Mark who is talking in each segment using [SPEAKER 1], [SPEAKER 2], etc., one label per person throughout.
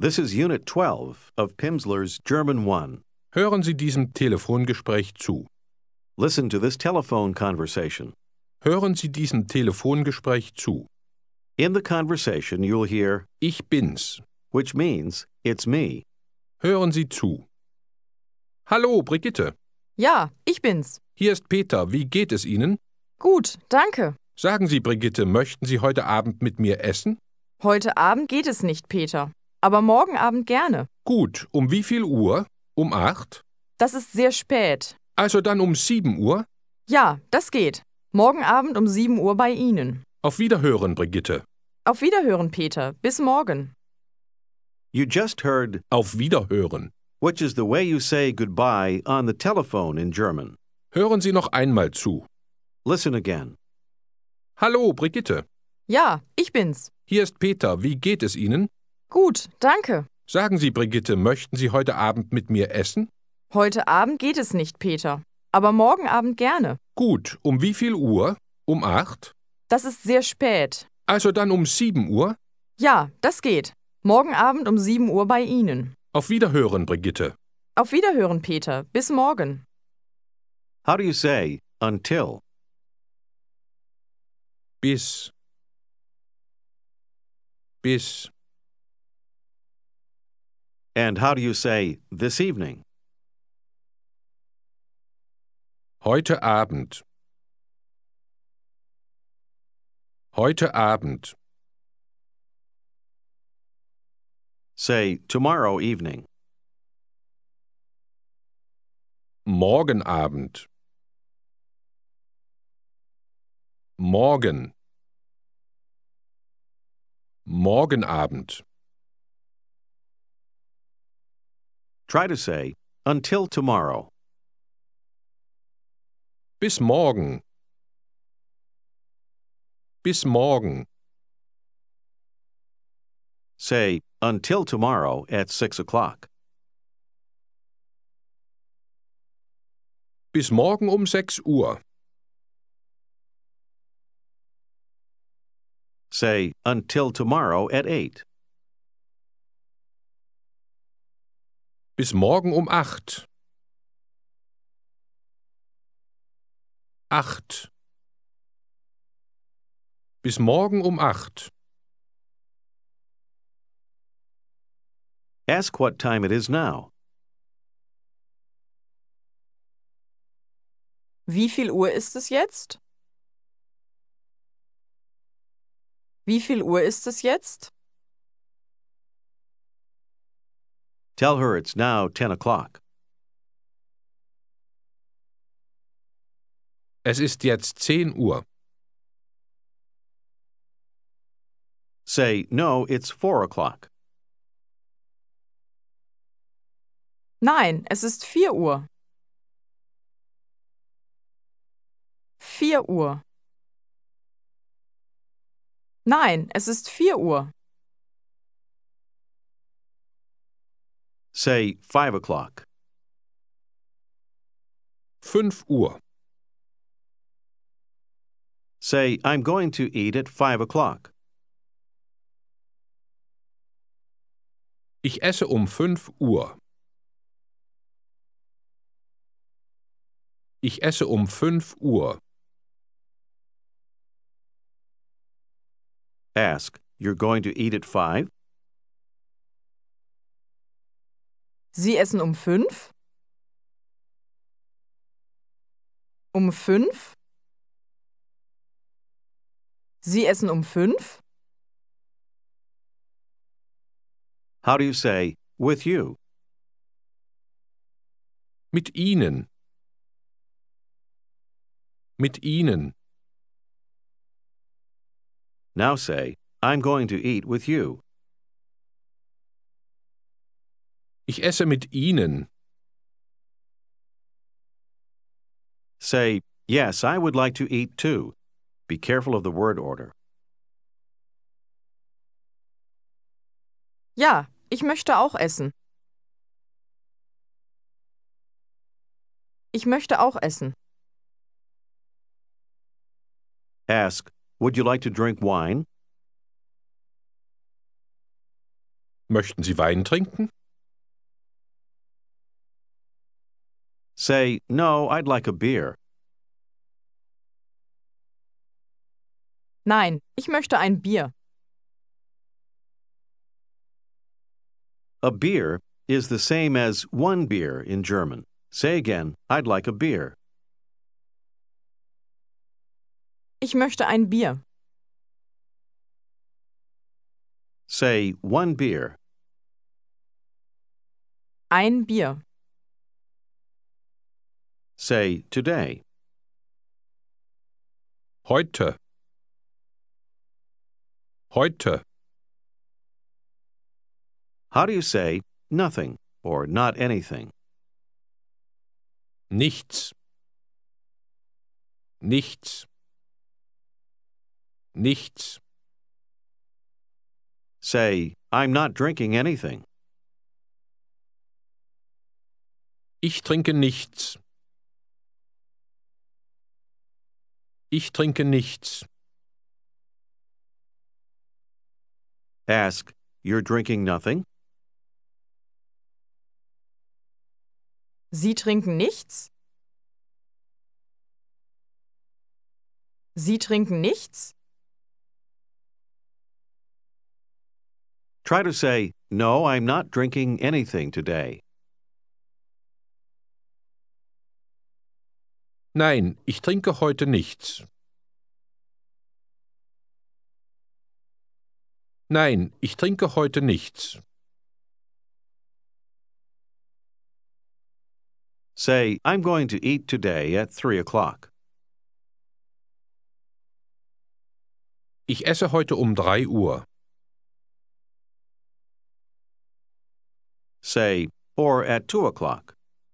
[SPEAKER 1] This is Unit 12 of Pimsleur's German 1.
[SPEAKER 2] Hören Sie diesem Telefongespräch zu.
[SPEAKER 1] Listen to this telephone conversation.
[SPEAKER 2] Hören Sie diesem Telefongespräch zu.
[SPEAKER 1] In the conversation, you'll hear,
[SPEAKER 2] Ich bin's.
[SPEAKER 1] which means, it's me.
[SPEAKER 2] Hören Sie zu. Hallo, Brigitte.
[SPEAKER 3] Ja, ich bin's.
[SPEAKER 2] Hier ist Peter. Wie geht es Ihnen?
[SPEAKER 3] Gut, danke.
[SPEAKER 2] Sagen Sie, Brigitte, möchten Sie heute Abend mit mir essen?
[SPEAKER 3] Heute Abend geht es nicht, Peter. Aber morgen Abend gerne.
[SPEAKER 2] Gut. Um wie viel Uhr? Um 8?
[SPEAKER 3] Das ist sehr spät.
[SPEAKER 2] Also dann um 7 Uhr?
[SPEAKER 3] Ja, das geht. Morgen Abend um 7 Uhr bei Ihnen.
[SPEAKER 2] Auf Wiederhören, Brigitte.
[SPEAKER 3] Auf Wiederhören, Peter. Bis morgen.
[SPEAKER 1] You just heard,
[SPEAKER 2] Auf Wiederhören.
[SPEAKER 1] which is the way you say goodbye on the telephone in German.
[SPEAKER 2] Hören Sie noch einmal zu.
[SPEAKER 1] Listen again.
[SPEAKER 2] Hallo, Brigitte.
[SPEAKER 3] Ja, ich bin's.
[SPEAKER 2] Hier ist Peter. Wie geht es Ihnen?
[SPEAKER 3] Gut, danke.
[SPEAKER 2] Sagen Sie, Brigitte, möchten Sie heute Abend mit mir essen?
[SPEAKER 3] Heute Abend geht es nicht, Peter. Aber morgen Abend gerne.
[SPEAKER 2] Gut. Um wie viel Uhr? Um 8?
[SPEAKER 3] Das ist sehr spät.
[SPEAKER 2] Also dann um 7 Uhr?
[SPEAKER 3] Ja, das geht. Morgen Abend um 7 Uhr bei Ihnen.
[SPEAKER 2] Auf Wiederhören, Brigitte.
[SPEAKER 3] Auf Wiederhören, Peter. Bis morgen.
[SPEAKER 1] How do you say until?
[SPEAKER 2] Bis. Bis.
[SPEAKER 1] And how do you say this evening?
[SPEAKER 2] Heute Abend. Heute Abend.
[SPEAKER 1] Say tomorrow evening.
[SPEAKER 2] Morgen Abend. Morgen. Morgen Abend.
[SPEAKER 1] Try to say until tomorrow.
[SPEAKER 2] Bis morgen. Bis morgen.
[SPEAKER 1] Say until tomorrow at 6 o'clock.
[SPEAKER 2] Bis morgen um 6 Uhr.
[SPEAKER 1] Say until tomorrow at 8.
[SPEAKER 2] Bis morgen um 8. 8. Bis morgen um 8.
[SPEAKER 1] Ask what time it is now.
[SPEAKER 3] Wie viel Uhr ist es jetzt? Wie viel Uhr ist es jetzt?
[SPEAKER 1] Tell her it's now 10 o'clock.
[SPEAKER 2] Es ist jetzt 10 Uhr.
[SPEAKER 1] Say, no, it's 4 o'clock.
[SPEAKER 3] Nein, es ist 4 Uhr. 4 Uhr. Nein, es ist 4 Uhr.
[SPEAKER 1] Say 5 o'clock.
[SPEAKER 2] 5 Uhr.
[SPEAKER 1] Say, I'm going to eat at 5 o'clock.
[SPEAKER 2] Ich esse um 5 Uhr. Ich esse um 5 Uhr.
[SPEAKER 1] Ask, you're going to eat at 5?
[SPEAKER 3] Sie essen um 5? Um 5? Sie essen um 5?
[SPEAKER 1] How do you say, with you?
[SPEAKER 2] Mit Ihnen. Mit Ihnen.
[SPEAKER 1] Now say, I'm going to eat with you.
[SPEAKER 2] Ich esse mit Ihnen.
[SPEAKER 1] Say, yes, I would like to eat too. Be careful of the word order.
[SPEAKER 3] Ja, ich möchte auch essen. Ich möchte auch essen.
[SPEAKER 1] Ask, would you like to drink wine?
[SPEAKER 2] Möchten Sie Wein trinken?
[SPEAKER 1] Say, no, I'd like a beer.
[SPEAKER 3] Nein, ich möchte ein Bier.
[SPEAKER 1] A beer is the same as one beer in German. Say again, I'd like a beer.
[SPEAKER 3] Ich möchte ein Bier.
[SPEAKER 1] Say, one beer.
[SPEAKER 3] Ein Bier.
[SPEAKER 1] Say, today.
[SPEAKER 2] Heute. Heute.
[SPEAKER 1] How do you say nothing or not anything?
[SPEAKER 2] Nichts. Nichts. Nichts.
[SPEAKER 1] Say, I'm not drinking anything.
[SPEAKER 2] Ich trinke nichts. Ich trinke nichts.
[SPEAKER 1] Ask, you're drinking nothing?
[SPEAKER 3] Sie trinken nichts? Sie trinken nichts?
[SPEAKER 1] Try to say, no, I'm not drinking anything today.
[SPEAKER 2] Nein, ich trinke heute nichts. Nein, ich trinke heute nichts.
[SPEAKER 1] Say, I'm going to eat today at 3 o'clock.
[SPEAKER 2] Ich esse heute um 3 Uhr.
[SPEAKER 1] Say, or at 2 o'clock.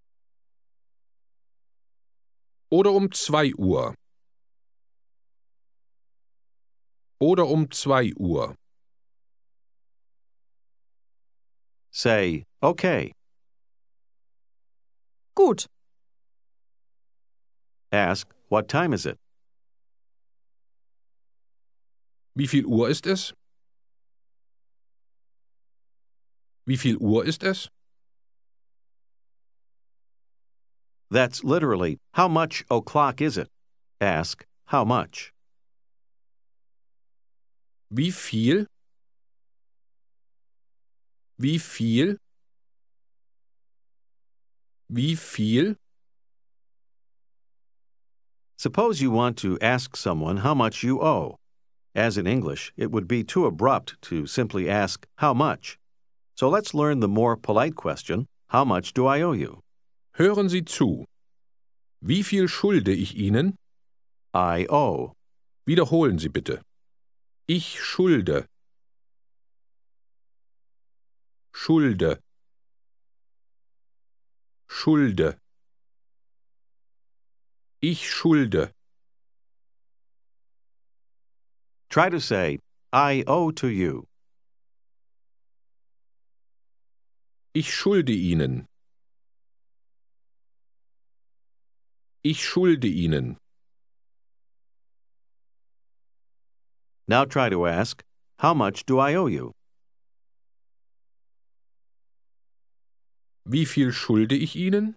[SPEAKER 2] Oder um 2 Uhr. Oder um 2 Uhr.
[SPEAKER 1] Say, okay.
[SPEAKER 3] Gut.
[SPEAKER 1] Ask, what time is it?
[SPEAKER 2] Wie viel Uhr ist es? Wie viel Uhr ist es?
[SPEAKER 1] That's literally, how much o'clock is it? Ask, how much?
[SPEAKER 2] Wie viel? Wie viel? Wie viel?
[SPEAKER 1] Suppose you want to ask someone how much you owe. As in English, it would be too abrupt to simply ask, how much? So let's learn the more polite question, how much do I owe you?
[SPEAKER 2] Hören Sie zu. Wie viel schulde ich Ihnen?
[SPEAKER 1] I owe.
[SPEAKER 2] Wiederholen Sie bitte. Ich schulde. Schulde. Schulde. Ich schulde.
[SPEAKER 1] Try to say, I owe to you.
[SPEAKER 2] Ich schulde Ihnen. Ich schulde Ihnen.
[SPEAKER 1] Now try to ask, how much do I owe you?
[SPEAKER 2] Wie viel schulde ich Ihnen?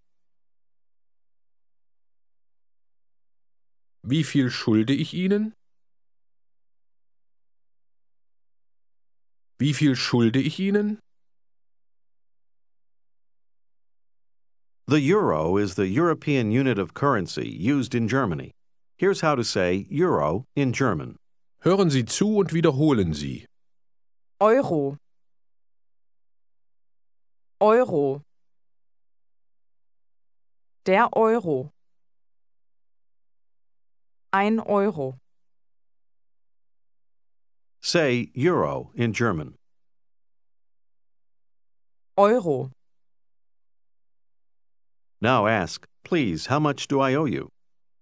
[SPEAKER 2] Wie viel schulde ich Ihnen? Wie viel schulde ich Ihnen?
[SPEAKER 1] The euro is the European unit of currency used in Germany. Here's how to say euro in German.
[SPEAKER 2] Hören Sie zu und wiederholen Sie.
[SPEAKER 3] Euro. Euro. Der Euro. 1 Euro.
[SPEAKER 1] Say euro in German.
[SPEAKER 3] Euro.
[SPEAKER 1] Now ask, please, how much do I owe you?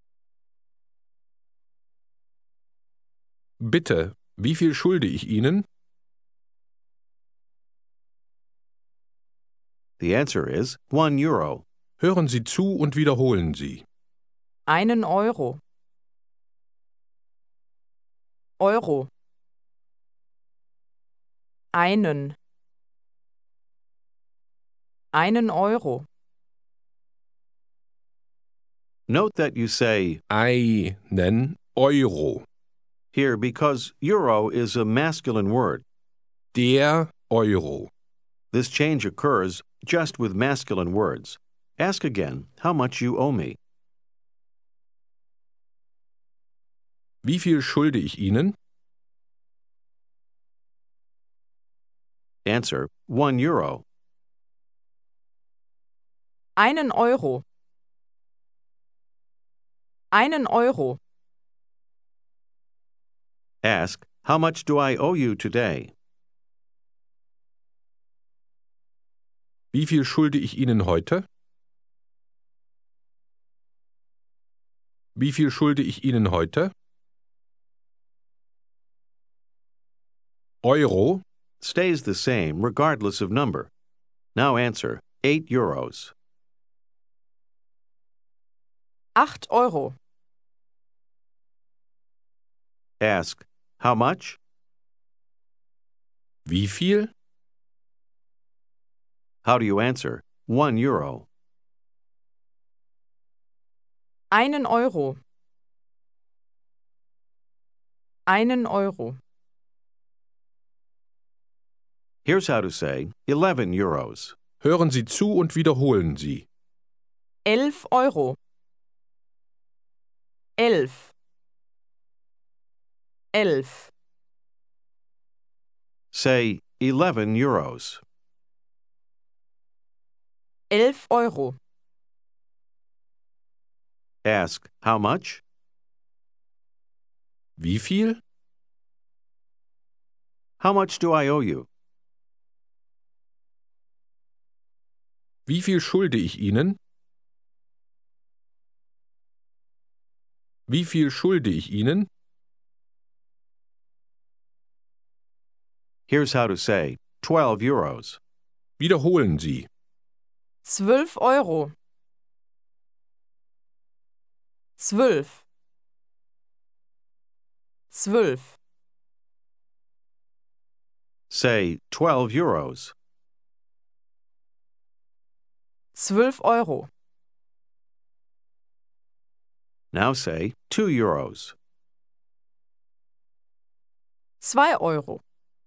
[SPEAKER 2] Bitte, wie viel schulde ich Ihnen?
[SPEAKER 1] The answer is 1 euro.
[SPEAKER 2] Hören Sie zu und wiederholen Sie.
[SPEAKER 3] 1 Euro. Euro. Einen. 1 Euro.
[SPEAKER 1] Note that you say
[SPEAKER 2] einen Euro.
[SPEAKER 1] here because euro is a masculine word.
[SPEAKER 2] Der Euro.
[SPEAKER 1] This change occurs just with masculine words. Ask again how much you owe me.
[SPEAKER 2] Wie viel schulde ich Ihnen?
[SPEAKER 1] Answer, 1 euro.
[SPEAKER 3] 1 Euro. 1 Euro.
[SPEAKER 1] Ask, how much do I owe you today?
[SPEAKER 2] Wie viel schulde ich Ihnen heute? Wie viel schulde ich Ihnen heute? Euro.
[SPEAKER 1] Stays the same regardless of number. Now answer, 8 euros.
[SPEAKER 3] 8 Euro.
[SPEAKER 1] Ask, how much?
[SPEAKER 2] Wie viel?
[SPEAKER 1] How do you answer? 1 euro.
[SPEAKER 3] 1 Euro. 1 Euro.
[SPEAKER 1] Here's how to say 11 euros.
[SPEAKER 2] Hören Sie zu und wiederholen Sie.
[SPEAKER 3] 11 Euro. 11. 11.
[SPEAKER 1] Say 11 euros.
[SPEAKER 3] 11 Euro.
[SPEAKER 1] Ask, how much?
[SPEAKER 2] Wie viel?
[SPEAKER 1] How much do I owe you?
[SPEAKER 2] Wie viel schulde ich Ihnen? Wie viel schulde ich Ihnen?
[SPEAKER 1] Here's how to say 12 euros.
[SPEAKER 2] Wiederholen Sie.
[SPEAKER 3] 12 Euro. 12. 12.
[SPEAKER 1] Say 12 euros.
[SPEAKER 3] 12 Euro.
[SPEAKER 1] Now say 2 euros.
[SPEAKER 3] 2 Euro.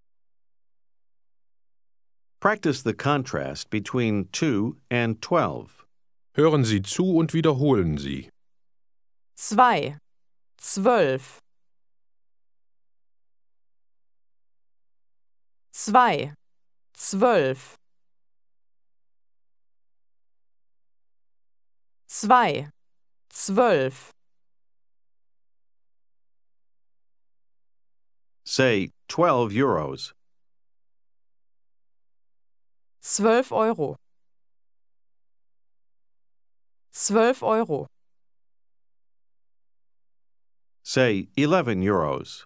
[SPEAKER 1] Practice the contrast between 2 and 12.
[SPEAKER 2] Hören Sie zu und wiederholen Sie.
[SPEAKER 3] 2. 12. 2. 12. 2. 12.
[SPEAKER 1] Say 12 euros.
[SPEAKER 3] 12 Euro. 12 Euro.
[SPEAKER 1] Say 11 euros.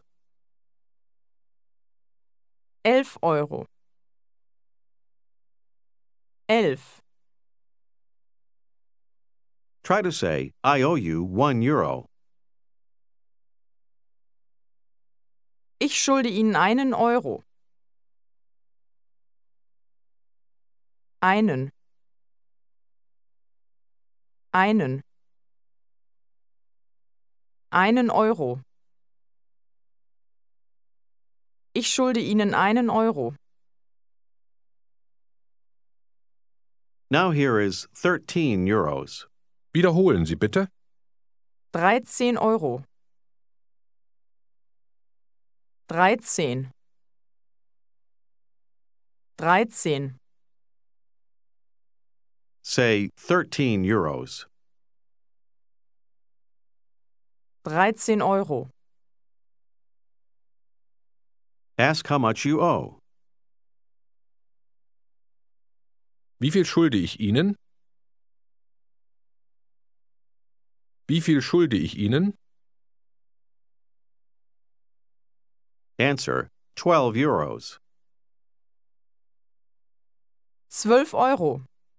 [SPEAKER 3] 11 Euro. 11.
[SPEAKER 1] Try to say, I owe you 1 euro.
[SPEAKER 3] Ich schulde Ihnen 1 Euro. Einen. 1 Euro. Ich schulde Ihnen 1 Euro.
[SPEAKER 1] Now here is 13 euros.
[SPEAKER 2] Wiederholen Sie bitte.
[SPEAKER 3] 13 Euro. 13. 13.
[SPEAKER 1] Say 13 euros.
[SPEAKER 3] 13 Euro.
[SPEAKER 1] Ask how much you owe.
[SPEAKER 2] Wie viel schulde ich Ihnen? Wie viel schulde ich Ihnen?
[SPEAKER 1] Answer, 12 euros.
[SPEAKER 3] 12 Euro.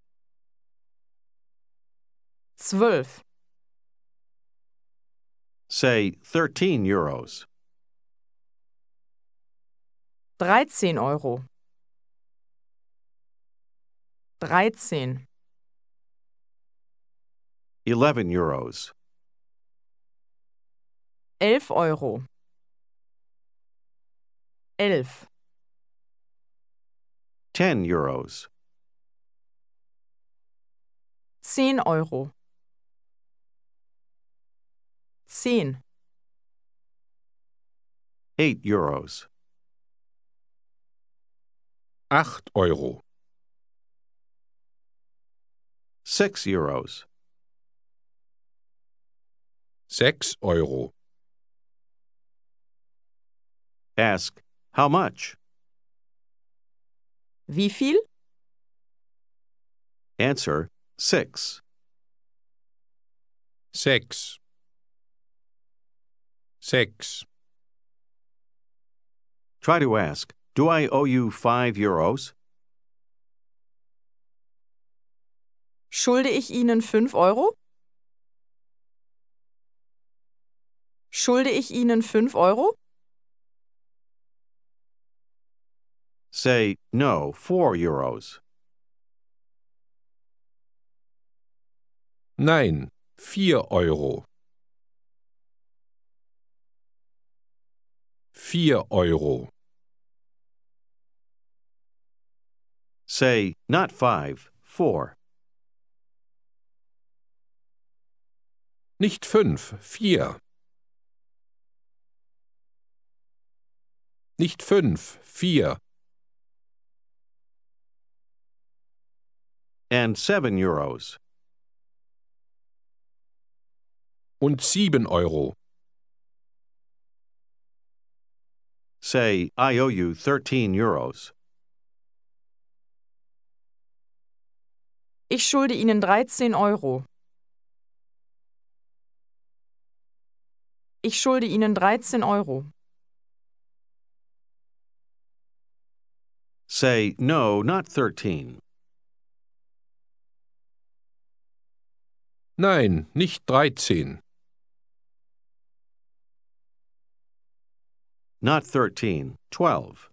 [SPEAKER 3] 12.
[SPEAKER 1] Say 13 euros.
[SPEAKER 3] 13 Euro. 13,
[SPEAKER 1] 11 euros,
[SPEAKER 3] 11 Euro, 11,
[SPEAKER 1] 10 euros,
[SPEAKER 3] 10 Euro, 10,
[SPEAKER 1] 8 euros,
[SPEAKER 2] 8 Euro,
[SPEAKER 1] 6 euros,
[SPEAKER 2] 6 Euro.
[SPEAKER 1] Ask, how much?
[SPEAKER 3] wie viel?
[SPEAKER 1] Answer, 6.
[SPEAKER 2] 6. 6.
[SPEAKER 1] Try to ask, do I owe you 5 euros?
[SPEAKER 3] Schulde ich Ihnen 5 Euro? Schulde ich Ihnen 5 Euro?
[SPEAKER 1] Say, no, 4 euros.
[SPEAKER 2] Nein, 4 Euro. 4 Euro.
[SPEAKER 1] Say, not 5, 4.
[SPEAKER 2] Nicht 5, 4. Nicht 5, 4.
[SPEAKER 1] And 7 euros.
[SPEAKER 2] Und 7 Euro.
[SPEAKER 1] Say, I owe you 13 euros.
[SPEAKER 3] Ich schulde Ihnen 13 Euro. Ich schulde Ihnen 13 Euro.
[SPEAKER 1] Say, no, not 13.
[SPEAKER 2] Nein, nicht 13.
[SPEAKER 1] Not 13, 12.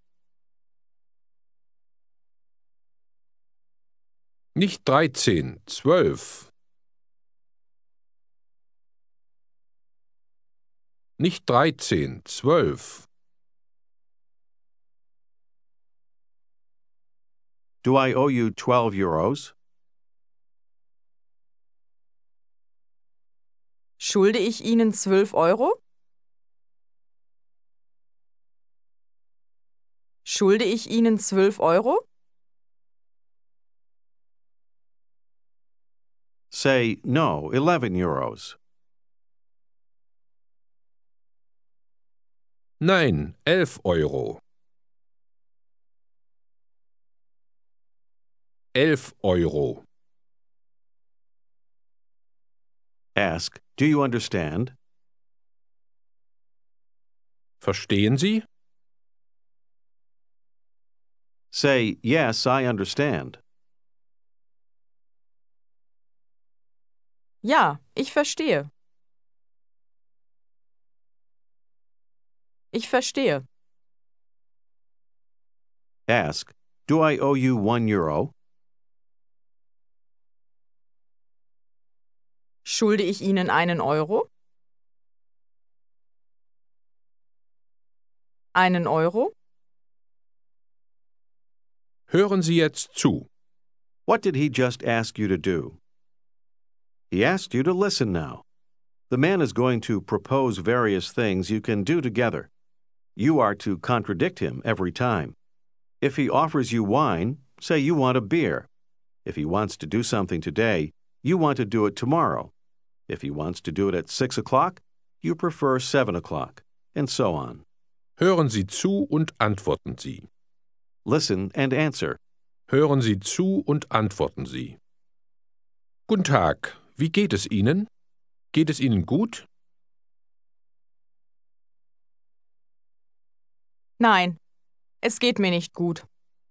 [SPEAKER 2] Nicht 13, 12. Nicht 13, 12.
[SPEAKER 1] Do I owe you 12 euros?
[SPEAKER 3] Schulde ich Ihnen 12 Euro? Schulde ich Ihnen 12 Euro?
[SPEAKER 1] Say, no, 11 euros.
[SPEAKER 2] Nein, 11 Euro. 11 Euro.
[SPEAKER 1] Ask, do you understand?
[SPEAKER 2] Verstehen Sie?
[SPEAKER 1] Say, yes, I understand.
[SPEAKER 3] Ja, ich verstehe. Ich verstehe.
[SPEAKER 1] Ask, do I owe you 1 euro?
[SPEAKER 3] Schulde ich Ihnen einen Euro? Einen Euro?
[SPEAKER 2] Hören Sie jetzt zu.
[SPEAKER 1] What did he just ask you to do? He asked you to listen now. The man is going to propose various things you can do together. You are to contradict him every time. If he offers you wine, say you want a beer. If he wants to do something today, you want to do it tomorrow. If he wants to do it at 6 o'clock, you prefer 7 o'clock, and so on.
[SPEAKER 2] Hören Sie zu und antworten Sie.
[SPEAKER 1] Listen and answer.
[SPEAKER 2] Hören Sie zu und antworten Sie. Guten Tag, wie geht es Ihnen? Geht es Ihnen gut?
[SPEAKER 3] Nein, es geht mir nicht gut.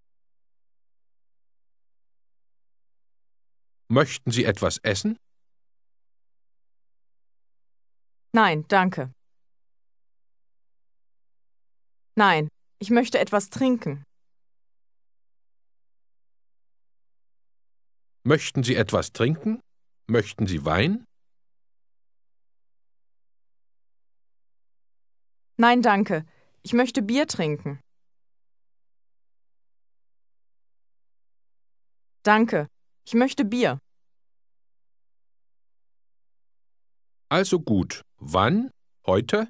[SPEAKER 2] Möchten Sie etwas essen?
[SPEAKER 3] Nein, danke. Nein, ich möchte etwas trinken.
[SPEAKER 2] Möchten Sie etwas trinken? Möchten Sie Wein?
[SPEAKER 3] Nein, danke. Ich möchte Bier trinken. Danke. Ich möchte Bier.
[SPEAKER 2] Also gut. Wann? Heute?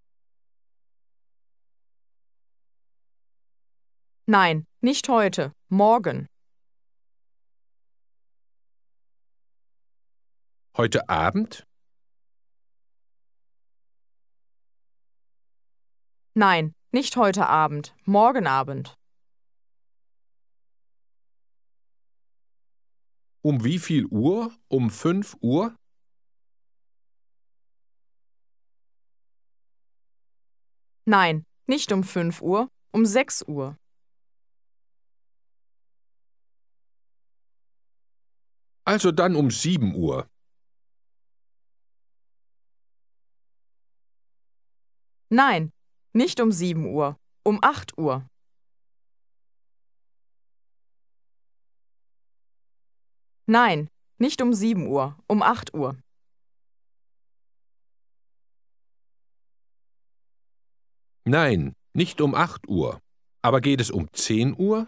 [SPEAKER 3] Nein, nicht heute. Morgen.
[SPEAKER 2] Heute Abend?
[SPEAKER 3] Nein, nicht heute Abend. Morgen Abend.
[SPEAKER 2] Um wie viel Uhr? Um 5 Uhr?
[SPEAKER 3] Nein, nicht um 5 Uhr. Um 6 Uhr.
[SPEAKER 2] Also dann um 7 Uhr.
[SPEAKER 3] Nein, nicht um 7 Uhr. Um 8 Uhr. Nein, nicht um 7 Uhr. Um 8 Uhr.
[SPEAKER 2] Nein, nicht um 8 Uhr. Aber geht es um 10 Uhr?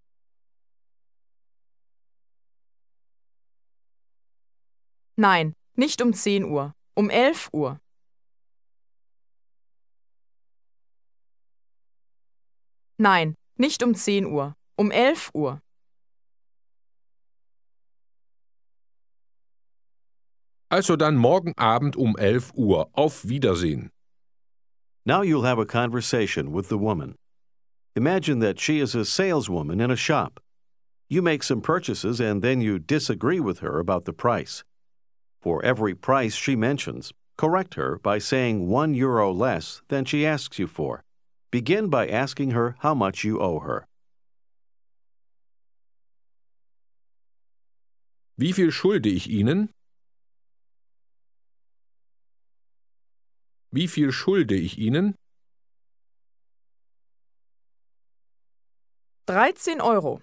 [SPEAKER 3] Nein, nicht um 10 Uhr. Um 11 Uhr. Nein, nicht um 10 Uhr. Um 11 Uhr.
[SPEAKER 2] Also dann morgen Abend um 11 Uhr. Auf Wiedersehen.
[SPEAKER 1] Now you'll have a conversation with the woman. Imagine that she is a saleswoman in a shop. You make some purchases and then you disagree with her about the price. For every price she mentions, correct her by saying €1 less than she asks you for. Begin by asking her how much you owe her.
[SPEAKER 2] Wie viel schulde ich Ihnen? Wie viel schulde ich Ihnen?
[SPEAKER 3] 13 Euro.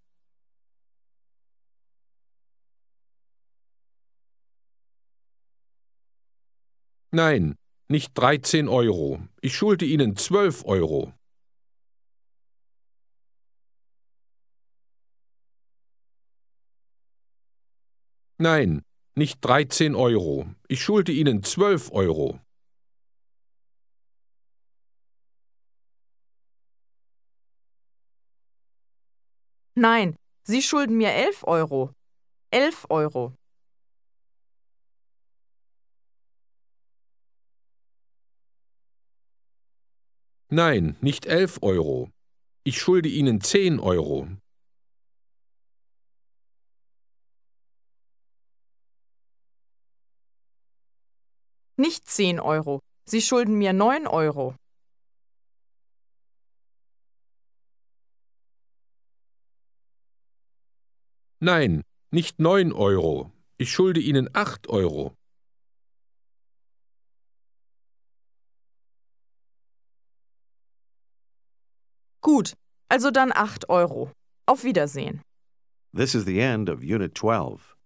[SPEAKER 2] Nein, nicht 13 Euro. Ich schulde Ihnen 12 Euro. Nein, nicht 13 Euro. Ich schulde Ihnen 12 Euro.
[SPEAKER 3] Nein, Sie schulden mir 11 Euro. 11 Euro.
[SPEAKER 2] Nein, nicht 11 Euro. Ich schulde Ihnen 10 Euro.
[SPEAKER 3] Nicht 10 Euro. Sie schulden mir 9 Euro.
[SPEAKER 2] Nein, nicht 9 Euro. Ich schulde Ihnen 8 Euro.
[SPEAKER 3] Gut, also dann 8 Euro. Auf Wiedersehen.
[SPEAKER 1] This is the end of Unit 12.